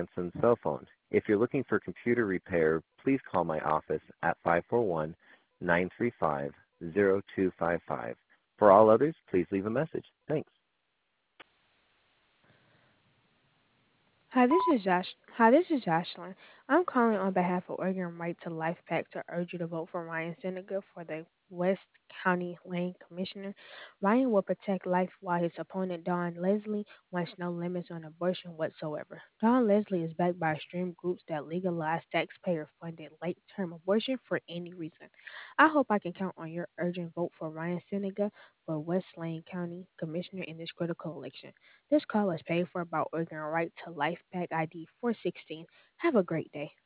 Sanson's cell phone. If you're looking for computer repair, please call my office at 541-935-0255. For all others, please leave a message. Thanks. Hi, this is Jocelyn. I'm calling on behalf of Oregon Right to Life PAC to urge you to vote for Ryan Seneca for the West County Land Commissioner. Ryan will protect life while his opponent Don Leslie wants no limits on abortion whatsoever. Don Leslie is backed by extreme groups that legalize taxpayer-funded late-term abortion for any reason. I hope I can count on your urgent vote for Ryan Seneca for West Lane County Commissioner in this critical election. This call is paid for by Oregon Right to Life PAC ID 416. Have a great day.